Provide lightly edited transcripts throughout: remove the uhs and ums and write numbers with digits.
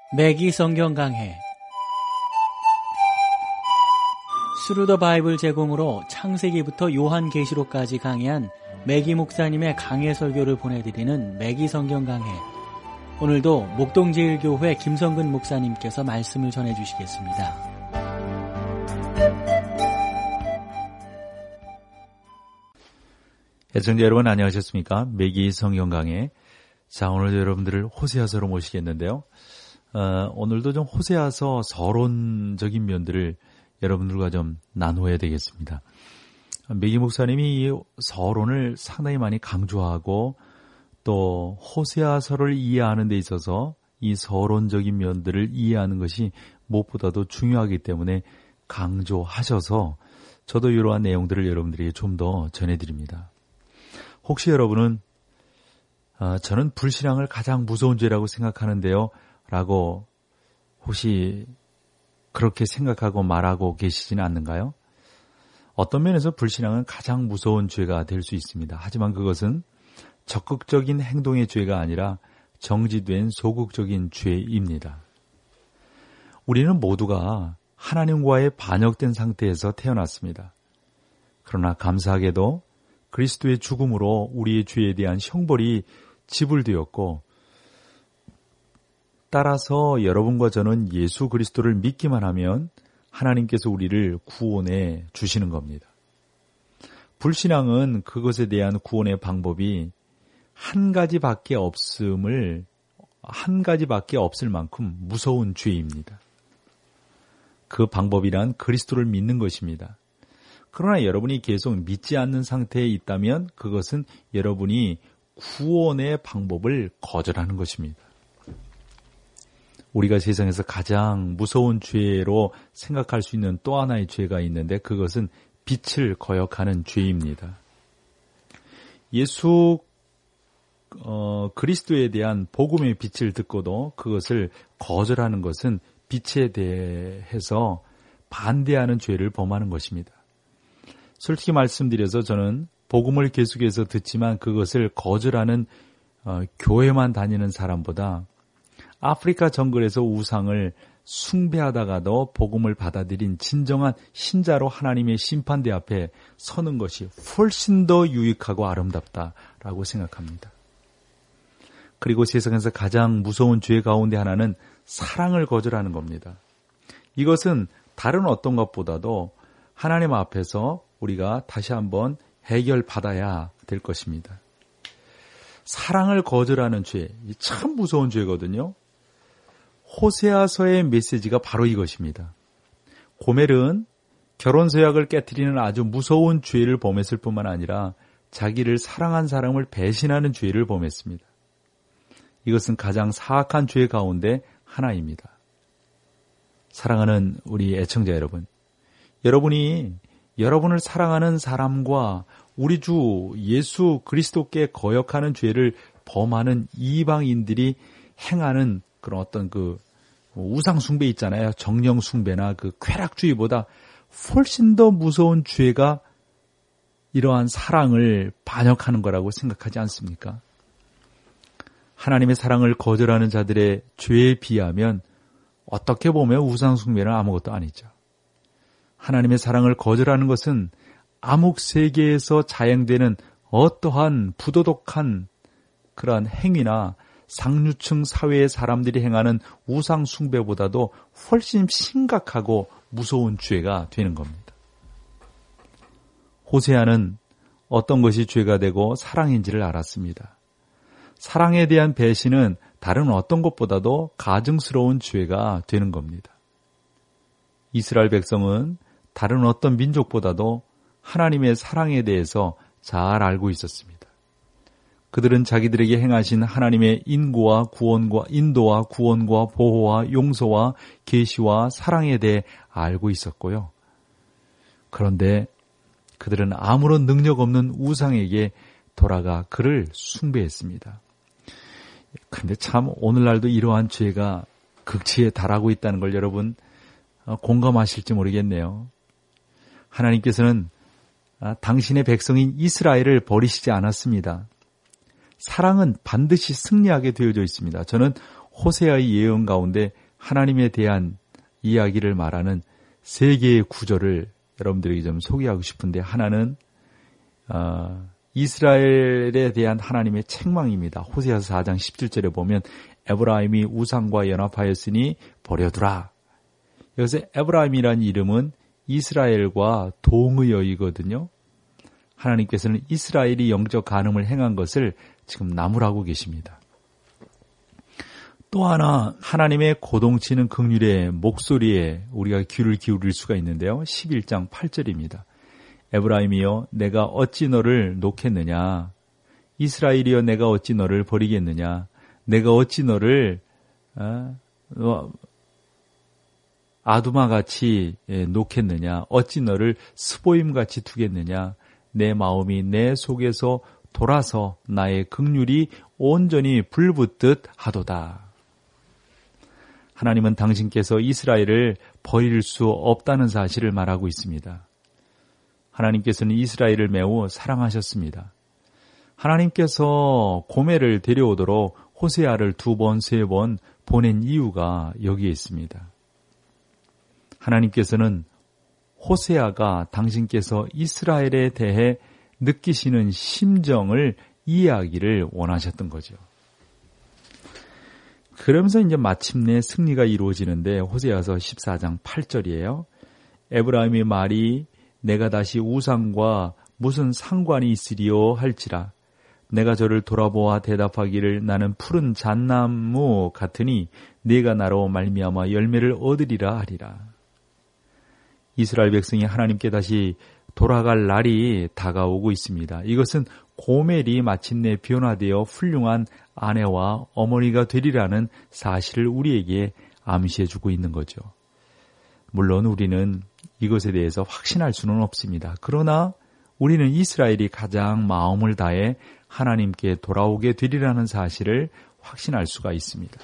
매기 성경 강해 스루 더 바이블 제공으로 창세기부터 요한계시록까지 강해한 매기 목사님의 강해 설교를 보내드리는 매기 성경 강해. 오늘도 목동제일교회 김성근 목사님께서 말씀을 전해주시겠습니다. 애청자 여러분 안녕하셨습니까? 매기 성경 강해. 자, 오늘도 여러분들을 호세아서로 모시겠는데요. 오늘도 좀 호세아서 서론적인 면들을 여러분들과 좀 나누어야 되겠습니다. 매기 목사님이 이 서론을 상당히 많이 강조하고 또 호세아서를 이해하는 데 있어서 이 서론적인 면들을 이해하는 것이 무엇보다도 중요하기 때문에 강조하셔서 저도 이러한 내용들을 여러분들에게 좀 더 전해드립니다. 혹시 여러분은 저는 불신앙을 가장 무서운 죄라고 생각하는데요 라고 혹시 그렇게 생각하고 말하고 계시지는 않는가요? 어떤 면에서 불신앙은 가장 무서운 죄가 될 수 있습니다. 하지만 그것은 적극적인 행동의 죄가 아니라 정지된 소극적인 죄입니다. 우리는 모두가 하나님과의 반역된 상태에서 태어났습니다. 그러나 감사하게도 그리스도의 죽음으로 우리의 죄에 대한 형벌이 지불되었고 따라서 여러분과 저는 예수 그리스도를 믿기만 하면 하나님께서 우리를 구원해 주시는 겁니다. 불신앙은 그것에 대한 구원의 방법이 한 가지밖에 없을 만큼 무서운 죄입니다. 그 방법이란 그리스도를 믿는 것입니다. 그러나 여러분이 계속 믿지 않는 상태에 있다면 그것은 여러분이 구원의 방법을 거절하는 것입니다. 우리가 세상에서 가장 무서운 죄로 생각할 수 있는 또 하나의 죄가 있는데 그것은 빛을 거역하는 죄입니다. 예수 그리스도에 대한 복음의 빛을 듣고도 그것을 거절하는 것은 빛에 대해서 반대하는 죄를 범하는 것입니다. 솔직히 말씀드려서 저는 복음을 계속해서 듣지만 그것을 거절하는 교회만 다니는 사람보다 아프리카 정글에서 우상을 숭배하다가도 복음을 받아들인 진정한 신자로 하나님의 심판대 앞에 서는 것이 훨씬 더 유익하고 아름답다라고 생각합니다. 그리고 세상에서 가장 무서운 죄 가운데 하나는 사랑을 거절하는 겁니다. 이것은 다른 어떤 것보다도 하나님 앞에서 우리가 다시 한번 해결받아야 될 것입니다. 사랑을 거절하는 죄, 참 무서운 죄거든요. 호세아서의 메시지가 바로 이것입니다. 고멜은 결혼 서약을 깨트리는 아주 무서운 죄를 범했을 뿐만 아니라 자기를 사랑한 사람을 배신하는 죄를 범했습니다. 이것은 가장 사악한 죄 가운데 하나입니다. 사랑하는 우리 애청자 여러분, 여러분이 여러분을 사랑하는 사람과 우리 주 예수 그리스도께 거역하는 죄를 범하는 이방인들이 행하는 그런 어떤 그 우상 숭배 있잖아요. 정령 숭배나 그 쾌락주의보다 훨씬 더 무서운 죄가 이러한 사랑을 반역하는 거라고 생각하지 않습니까? 하나님의 사랑을 거절하는 자들의 죄에 비하면 어떻게 보면 우상 숭배는 아무것도 아니죠. 하나님의 사랑을 거절하는 것은 암흑 세계에서 자행되는 어떠한 부도덕한 그러한 행위나 상류층 사회의 사람들이 행하는 우상 숭배보다도 훨씬 심각하고 무서운 죄가 되는 겁니다. 호세아는 어떤 것이 죄가 되고 사랑인지를 알았습니다. 사랑에 대한 배신은 다른 어떤 것보다도 가증스러운 죄가 되는 겁니다. 이스라엘 백성은 다른 어떤 민족보다도 하나님의 사랑에 대해서 잘 알고 있었습니다. 그들은 자기들에게 행하신 하나님의 인도와 구원과 보호와 용서와 계시와 사랑에 대해 알고 있었고요. 그런데 그들은 아무런 능력 없는 우상에게 돌아가 그를 숭배했습니다. 그런데 참 오늘날도 이러한 죄가 극치에 달하고 있다는 걸 여러분 공감하실지 모르겠네요. 하나님께서는 당신의 백성인 이스라엘을 버리시지 않았습니다. 사랑은 반드시 승리하게 되어져 있습니다. 저는 호세아의 예언 가운데 하나님에 대한 이야기를 말하는 세 개의 구절을 여러분들에게 좀 소개하고 싶은데, 하나는 이스라엘에 대한 하나님의 책망입니다. 호세아서 4장 17절에 보면 에브라임이 우상과 연합하였으니 버려두라. 여기서 에브라임이라는 이름은 이스라엘과 동의어이거든요. 하나님께서는 이스라엘이 영적 간음을 행한 것을 지금 나무라고 계십니다. 또 하나, 하나님의 고동치는 긍휼의 목소리에 우리가 귀를 기울일 수가 있는데요. 11장 8절입니다. 에브라임이여 내가 어찌 너를 놓겠느냐. 이스라엘이여 내가 어찌 너를 버리겠느냐. 내가 어찌 너를 아두마같이 놓겠느냐. 어찌 너를 스보임같이 두겠느냐. 내 마음이 내 속에서 돌아서 나의 긍휼이 온전히 불붙듯 하도다. 하나님은 당신께서 이스라엘을 버릴 수 없다는 사실을 말하고 있습니다. 하나님께서는 이스라엘을 매우 사랑하셨습니다. 하나님께서 고멜을 데려오도록 호세아를 2번, 3번 보낸 이유가 여기에 있습니다. 하나님께서는 호세아가 당신께서 이스라엘에 대해 느끼시는 심정을 이해하기를 원하셨던 거죠. 그러면서 이제 마침내 승리가 이루어지는데 호세아서 14장 8절이에요. 에브라임의 말이 내가 다시 우상과 무슨 상관이 있으리요 할지라. 내가 저를 돌아보아 대답하기를 나는 푸른 잣나무 같으니 네가 나로 말미암아 열매를 얻으리라 하리라. 이스라엘 백성이 하나님께 다시 돌아갈 날이 다가오고 있습니다. 이것은 고멜이 마침내 변화되어 훌륭한 아내와 어머니가 되리라는 사실을 우리에게 암시해주고 있는 거죠. 물론 우리는 이것에 대해서 확신할 수는 없습니다. 그러나 우리는 이스라엘이 가장 마음을 다해 하나님께 돌아오게 되리라는 사실을 확신할 수가 있습니다.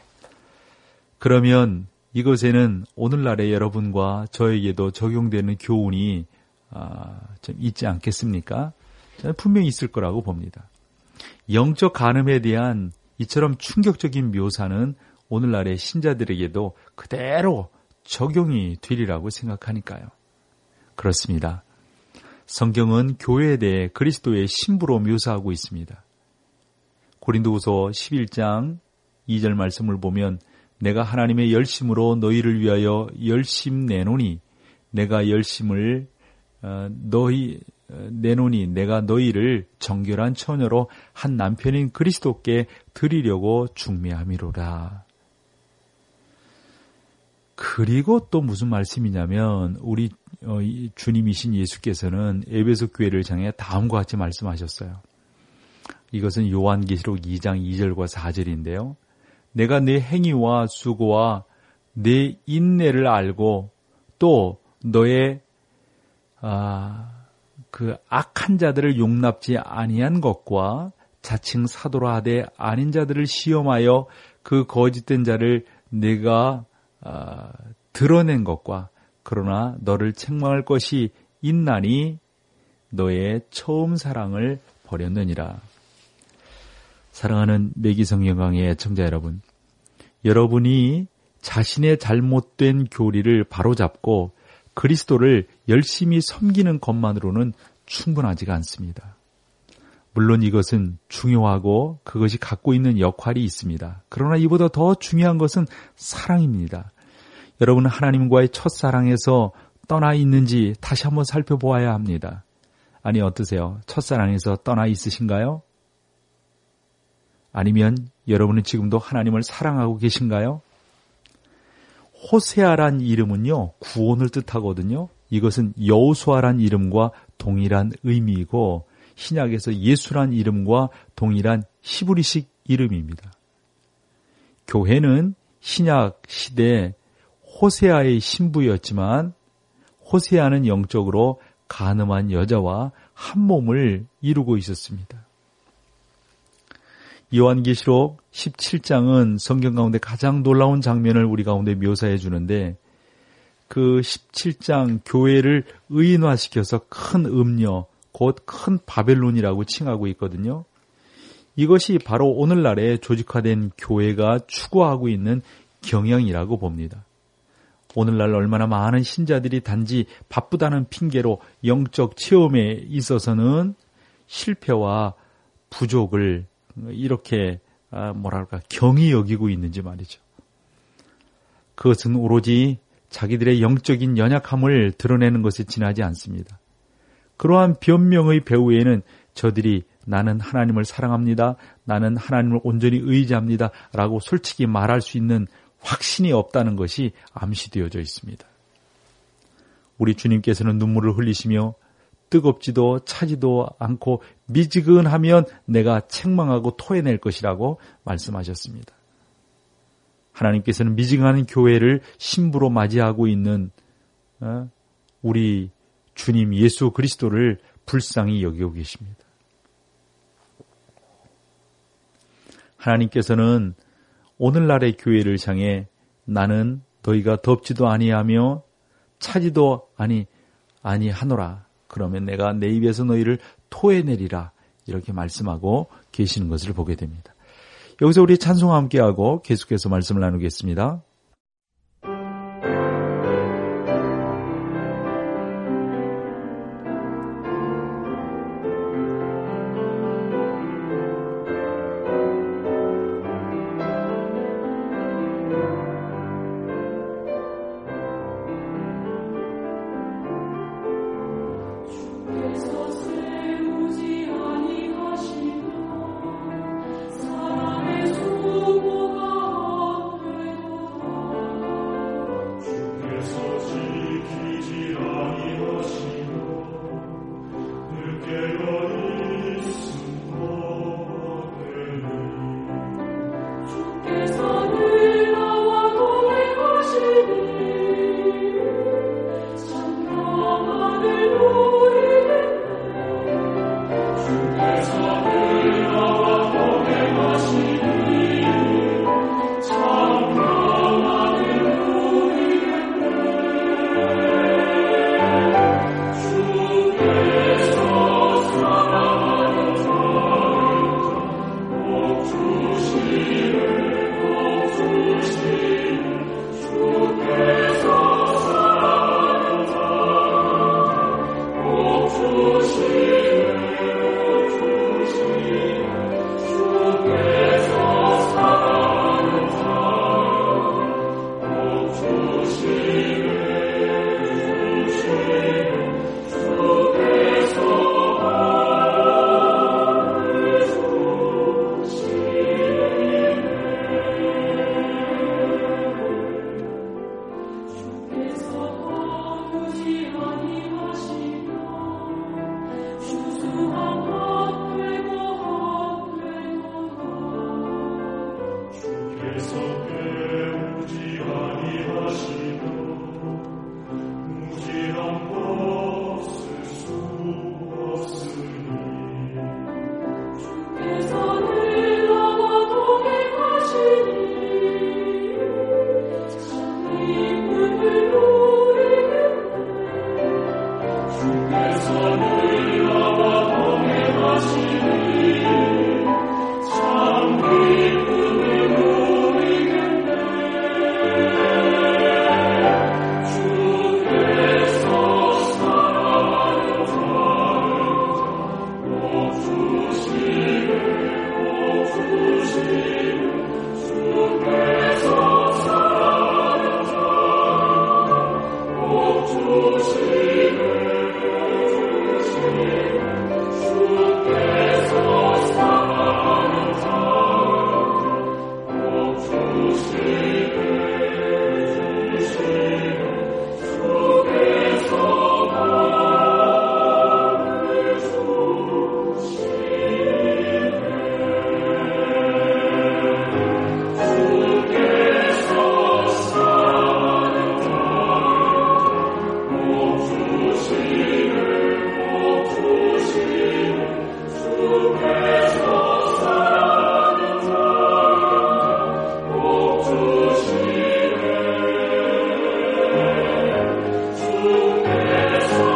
그러면 이것에는 오늘날의 여러분과 저에게도 적용되는 교훈이 좀 있지 않겠습니까? 저는 분명히 있을 거라고 봅니다. 영적 간음에 대한 이처럼 충격적인 묘사는 오늘날의 신자들에게도 그대로 적용이 되리라고 생각하니까요. 그렇습니다. 성경은 교회에 대해 그리스도의 신부로 묘사하고 있습니다. 고린도후서 11장 2절 말씀을 보면 내가 하나님의 열심으로 너희를 위하여 열심 내노니 내가 열심을 내노니 내가 너희를 정결한 처녀로 한 남편인 그리스도께 드리려고 중매함이로라. 그리고 또 무슨 말씀이냐면 우리 주님이신 예수께서는 에베소 교회를 향해 다음과 같이 말씀하셨어요. 이것은 요한계시록 2장 2절과 4절인데요. 내가 네 행위와 수고와 네 인내를 알고 또 너의 그 악한 자들을 용납지 아니한 것과 자칭 사도라 하되 아닌 자들을 시험하여 그 거짓된 자를 내가 드러낸 것과 그러나 너를 책망할 것이 있나니 너의 처음 사랑을 버렸느니라. 사랑하는 매기성경강의 애청자 여러분, 여러분이 자신의 잘못된 교리를 바로잡고 그리스도를 열심히 섬기는 것만으로는 충분하지가 않습니다. 물론 이것은 중요하고 그것이 갖고 있는 역할이 있습니다. 그러나 이보다 더 중요한 것은 사랑입니다. 여러분은 하나님과의 첫사랑에서 떠나 있는지 다시 한번 살펴보아야 합니다. 아니 어떠세요? 첫사랑에서 떠나 있으신가요? 아니면 여러분은 지금도 하나님을 사랑하고 계신가요? 호세아란 이름은요, 구원을 뜻하거든요. 이것은 여호수아란 이름과 동일한 의미이고 신약에서 예수란 이름과 동일한 히브리식 이름입니다. 교회는 신약 시대 호세아의 신부였지만 호세아는 영적으로 간음한 여자와 한 몸을 이루고 있었습니다. 요한계시록 17장은 성경 가운데 가장 놀라운 장면을 우리 가운데 묘사해 주는데 그 17장 교회를 의인화시켜서 큰 음녀, 곧 큰 바벨론이라고 칭하고 있거든요. 이것이 바로 오늘날의 조직화된 교회가 추구하고 있는 경향이라고 봅니다. 오늘날 얼마나 많은 신자들이 단지 바쁘다는 핑계로 영적 체험에 있어서는 실패와 부족을 이렇게 경히 여기고 있는지 말이죠. 그것은 오로지 자기들의 영적인 연약함을 드러내는 것에 지나지 않습니다. 그러한 변명의 배후에는 저들이 나는 하나님을 사랑합니다. 나는 하나님을 온전히 의지합니다. 라고 솔직히 말할 수 있는 확신이 없다는 것이 암시되어져 있습니다. 우리 주님께서는 눈물을 흘리시며 뜨겁지도 차지도 않고 미지근하면 내가 책망하고 토해낼 것이라고 말씀하셨습니다. 하나님께서는 미지근한 교회를 신부로 맞이하고 있는 우리 주님 예수 그리스도를 불쌍히 여기고 계십니다. 하나님께서는 오늘날의 교회를 향해 나는 너희가 덥지도 아니하며 차지도 아니하노라. 그러면 내가 내 입에서 너희를 토해내리라. 이렇게 말씀하고 계시는 것을 보게 됩니다. 여기서 우리 찬송과 함께하고 계속해서 말씀을 나누겠습니다.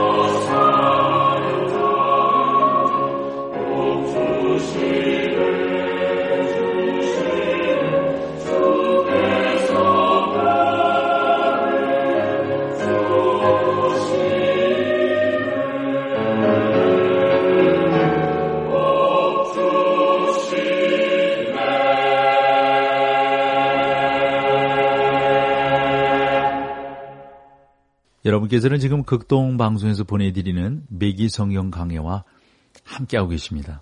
주시를 여러분께서는 지금 극동방송에서 보내드리는 매기 성경 강해와 함께하고 계십니다.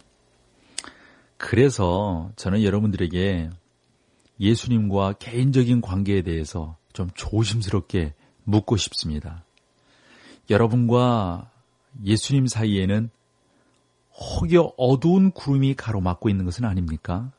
그래서 저는 여러분들에게 예수님과 개인적인 관계에 대해서 좀 조심스럽게 묻고 싶습니다. 여러분과 예수님 사이에는 혹여 어두운 구름이 가로막고 있는 것은 아닙니까?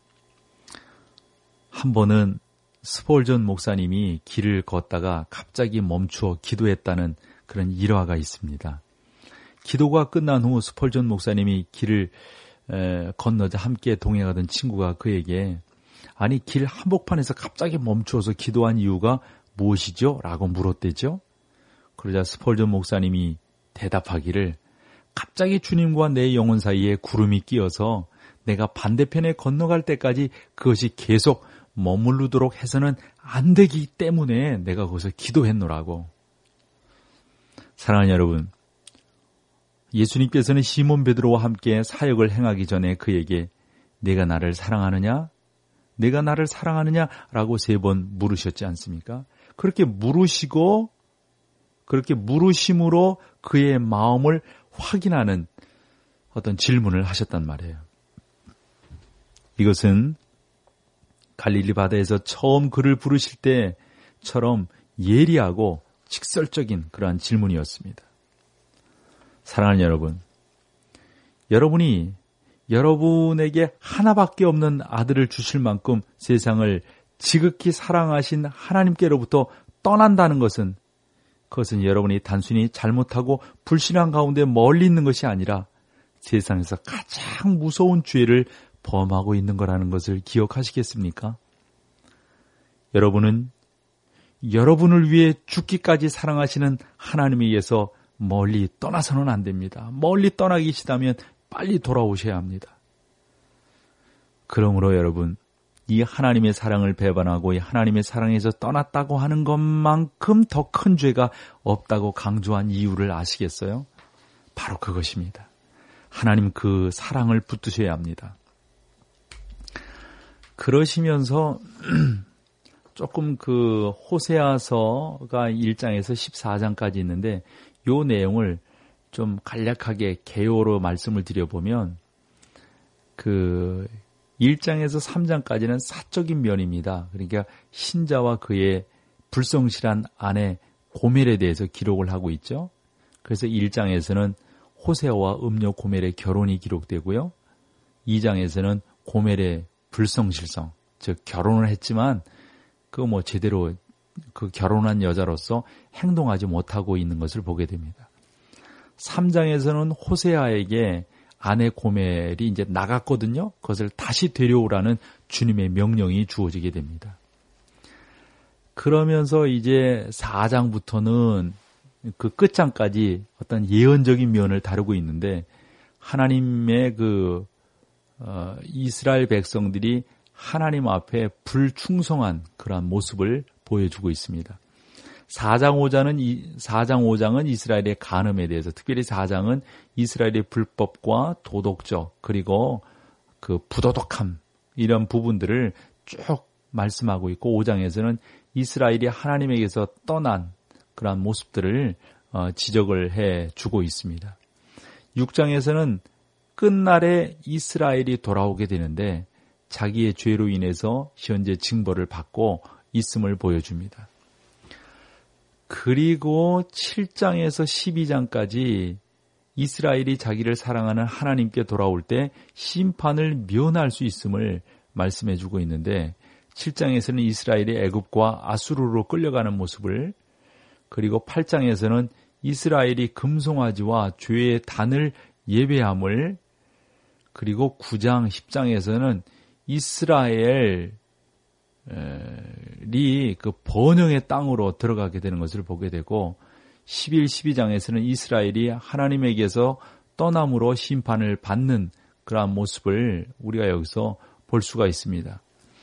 한 번은 스폴전 목사님이 길을 걷다가 갑자기 멈추어 기도했다는 그런 일화가 있습니다. 기도가 끝난 후 스폴전 목사님이 길을 건너자 함께 동행하던 친구가 그에게 아니 길 한복판에서 갑자기 멈추어서 기도한 이유가 무엇이죠? 라고 물었대죠. 그러자 스폴전 목사님이 대답하기를 갑자기 주님과 내 영혼 사이에 구름이 끼어서 내가 반대편에 건너갈 때까지 그것이 계속 머무르도록 해서는 안 되기 때문에 내가 거기서 기도했노라고. 사랑하는 여러분, 예수님께서는 시몬 베드로와 함께 사역을 행하기 전에 그에게 내가 나를 사랑하느냐? 내가 나를 사랑하느냐? 라고 3번 물으셨지 않습니까? 그렇게 물으시고 그렇게 물으심으로 그의 마음을 확인하는 어떤 질문을 하셨단 말이에요. 이것은 갈릴리 바다에서 처음 그를 부르실 때처럼 예리하고 직설적인 그러한 질문이었습니다. 사랑하는 여러분, 여러분이 여러분에게 하나밖에 없는 아들을 주실 만큼 세상을 지극히 사랑하신 하나님께로부터 떠난다는 것은 그것은 여러분이 단순히 잘못하고 불신앙 가운데 멀리 있는 것이 아니라 세상에서 가장 무서운 죄를 범하고 있는 거라는 것을 기억하시겠습니까? 여러분은 여러분을 위해 죽기까지 사랑하시는 하나님에 의해서 멀리 떠나서는 안 됩니다. 멀리 떠나기 싫다면 빨리 돌아오셔야 합니다. 그러므로 여러분, 이 하나님의 사랑을 배반하고 이 하나님의 사랑에서 떠났다고 하는 것만큼 더 큰 죄가 없다고 강조한 이유를 아시겠어요? 바로 그것입니다. 하나님 그 사랑을 붙드셔야 합니다. 그러시면서 조금 그 호세아서가 1장에서 14장까지 있는데 요 내용을 좀 간략하게 개요로 말씀을 드려보면 그 1장에서 3장까지는 사적인 면입니다. 그러니까 신자와 그의 불성실한 아내 고멜에 대해서 기록을 하고 있죠. 그래서 1장에서는 호세아와 음녀 고멜의 결혼이 기록되고요. 2장에서는 고멜의 불성실성, 즉 결혼을 했지만 그 제대로 그 결혼한 여자로서 행동하지 못하고 있는 것을 보게 됩니다. 3장에서는 호세아에게 아내 고멜이 이제 나갔거든요. 그것을 다시 데려오라는 주님의 명령이 주어지게 됩니다. 그러면서 이제 4장부터는 그 끝장까지 어떤 예언적인 면을 다루고 있는데 하나님의 이스라엘 백성들이 하나님 앞에 불충성한 그러한 모습을 보여주고 있습니다. 4장 5장은 이스라엘의 간음에 대해서, 특별히 4장은 이스라엘의 불법과 도덕적 그리고 그 부도덕함 이런 부분들을 쭉 말씀하고 있고 5장에서는 이스라엘이 하나님에게서 떠난 그러한 모습들을 지적을 해주고 있습니다. 6장에서는 끝날에 이스라엘이 돌아오게 되는데 자기의 죄로 인해서 현재 징벌을 받고 있음을 보여줍니다. 그리고 7장에서 12장까지 이스라엘이 자기를 사랑하는 하나님께 돌아올 때 심판을 면할 수 있음을 말씀해주고 있는데 7장에서는 이스라엘이 애굽과 아수르로 끌려가는 모습을, 그리고 8장에서는 이스라엘이 금송아지와 죄의 단을 예배함을, 그리고 9장, 10장에서는 이스라엘이 그 번영의 땅으로 들어가게 되는 것을 보게 되고 11, 12장에서는 이스라엘이 하나님에게서 떠남으로 심판을 받는 그러한 모습을 우리가 여기서 볼 수가 있습니다.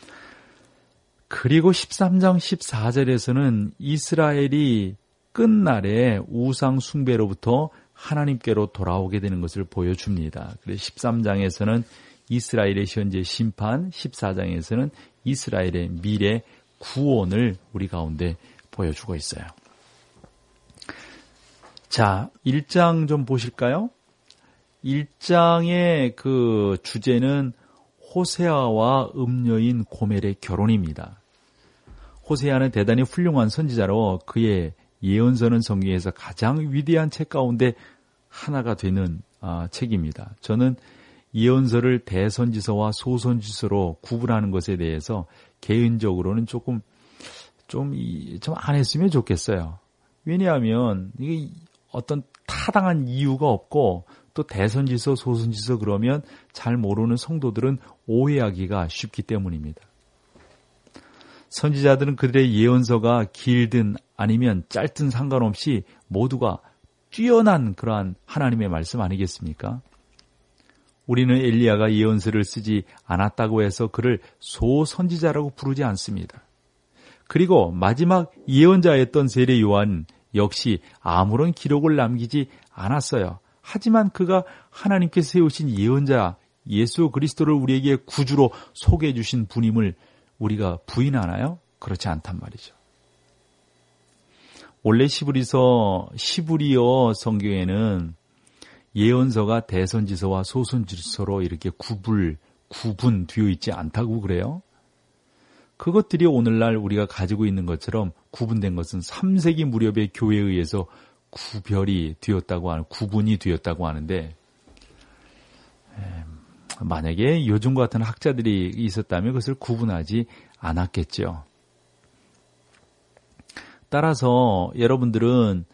그리고 13장, 14절에서는 이스라엘이 끝날에 우상 숭배로부터 하나님께로 돌아오게 되는 것을 보여줍니다. 그래서 13장에서는 이스라엘의 현재 심판, 14장에서는 이스라엘의 미래 구원을 우리 가운데 보여주고 있어요. 자, 1장 좀 보실까요? 1장의 그 주제는 호세아와 음녀인 고멜의 결혼입니다. 호세아는 대단히 훌륭한 선지자로 그의 예언서는 성경에서 가장 위대한 책 가운데 하나가 되는 책입니다. 저는 예언서를 대선지서와 소선지서로 구분하는 것에 대해서 개인적으로는 좀 안 했으면 좋겠어요. 왜냐하면 이게 어떤 타당한 이유가 없고 또 대선지서, 소선지서 그러면 잘 모르는 성도들은 오해하기가 쉽기 때문입니다. 선지자들은 그들의 예언서가 길든 아니면 짧든 상관없이 모두가 뛰어난 그러한 하나님의 말씀 아니겠습니까? 우리는 엘리야가 예언서를 쓰지 않았다고 해서 그를 소선지자라고 부르지 않습니다. 그리고 마지막 예언자였던 세례 요한 역시 아무런 기록을 남기지 않았어요. 하지만 그가 하나님께서 세우신 예언자 예수 그리스도를 우리에게 구주로 소개해 주신 분임을 우리가 부인하나요? 그렇지 않단 말이죠. 원래 시브리어 성경에는 예언서가 대선지서와 소선지서로 이렇게 구분되어 있지 않다고 그래요. 그것들이 오늘날 우리가 가지고 있는 것처럼 구분된 것은 3세기 무렵의 교회에 의해서 구분이 되었다고 하는데, 만약에 요즘 같은 학자들이 있었다면 그것을 구분하지 않았겠죠. 따라서 여러분들은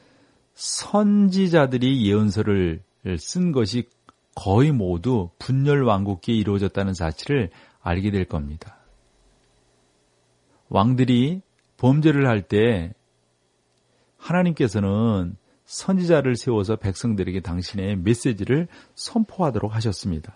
선지자들이 예언서를 쓴 것이 거의 모두 분열 왕국기에 이루어졌다는 사실을 알게 될 겁니다. 왕들이 범죄를 할 때 하나님께서는 선지자를 세워서 백성들에게 당신의 메시지를 선포하도록 하셨습니다.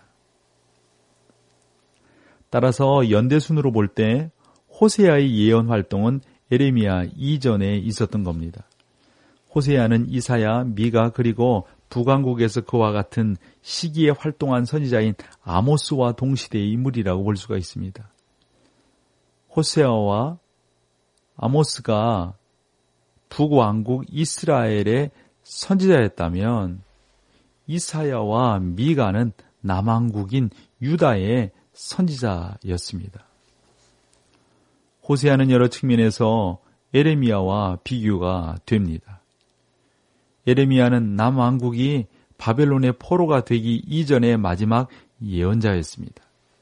따라서 연대순으로 볼 때 호세아의 예언 활동은 에레미야 이전에 있었던 겁니다. 호세아는 이사야, 미가 그리고 북왕국에서 그와 같은 시기에 활동한 선지자인 아모스와 동시대의 인물이라고 볼 수가 있습니다. 호세아와 아모스가 북왕국 이스라엘의 선지자였다면 이사야와 미가는 남왕국인 유다의 선지자였습니다. 호세아는 여러 측면에서 에레미야와 비교가 됩니다. 에레미야는 남왕국이 바벨론의 포로가 되기 이전의 마지막 예언자였습니다.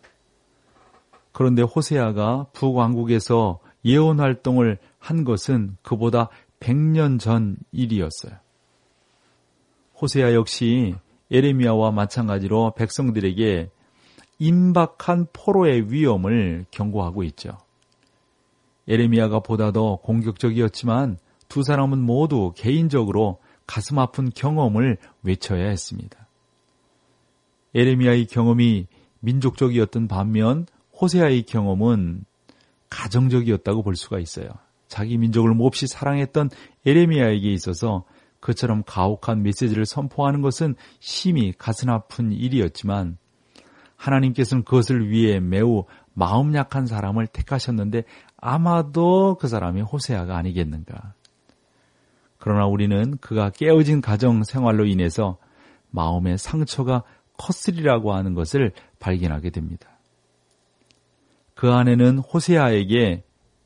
그런데 호세아가 북왕국에서 예언 활동을 한 것은 그보다 100년 전 일이었어요. 호세아 역시 에레미야와 마찬가지로 백성들에게 임박한 포로의 위험을 경고하고 있죠. 에레미야가 보다 더 공격적이었지만 두 사람은 모두 개인적으로 가슴 아픈 경험을 외쳐야 했습니다. 에레미야의 경험이 민족적이었던 반면 호세아의 경험은 가정적이었다고 볼 수가 있어요. 자기 민족을 몹시 사랑했던 에레미야에게 있어서 그처럼 가혹한 메시지를 선포하는 것은 심히 가슴 아픈 일이었지만 하나님께서는 그것을 위해 매우 마음 약한 사람을 택하셨는데 아마도 그 사람이 호세아가 아니겠는가. 그러나 우리는 그가 깨어진 가정 생활로 인해서 마음의 상처가 컸으리라고 하는 것을 발견하게 됩니다. 그 안에는 호세아에게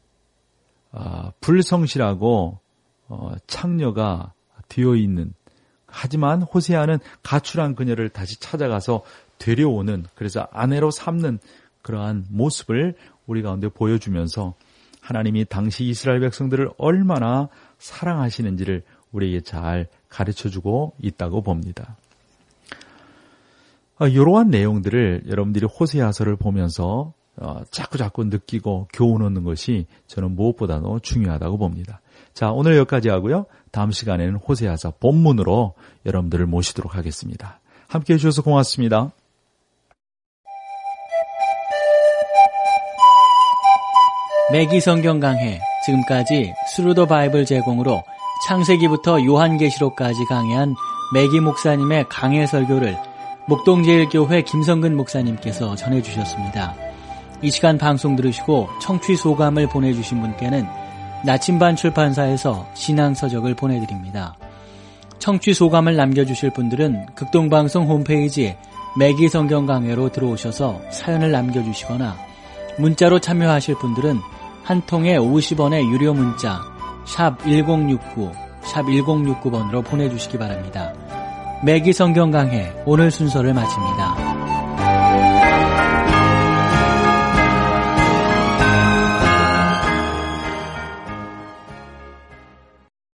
불성실하고 창녀가 되어 있는, 하지만 호세아는 가출한 그녀를 다시 찾아가서 데려오는, 그래서 아내로 삼는 그러한 모습을 우리 가운데 보여주면서 하나님이 당시 이스라엘 백성들을 얼마나 사랑하시는지를 우리에게 잘 가르쳐주고 있다고 봅니다. 이러한 내용들을 여러분들이 호세아서를 보면서 자꾸 느끼고 교훈 얻는 것이 저는 무엇보다도 중요하다고 봅니다. 자, 오늘 여기까지 하고요. 다음 시간에는 호세아서 본문으로 여러분들을 모시도록 하겠습니다. 함께해 주셔서 고맙습니다. 매기 성경 강해, 지금까지 스루더 바이블 제공으로 창세기부터 요한계시록까지 강해한 매기 목사님의 강해 설교를 목동제일교회 김성근 목사님께서 전해주셨습니다. 이 시간 방송 들으시고 청취 소감을 보내주신 분께는 나침반 출판사에서 신앙서적을 보내드립니다. 청취 소감을 남겨주실 분들은 극동방송 홈페이지 매기 성경 강해로 들어오셔서 사연을 남겨주시거나 문자로 참여하실 분들은 한 통에 50원의 유료 문자 샵 1069, 샵 1069번으로 보내주시기 바랍니다. 매기 성경 강해 오늘 순서를 마칩니다.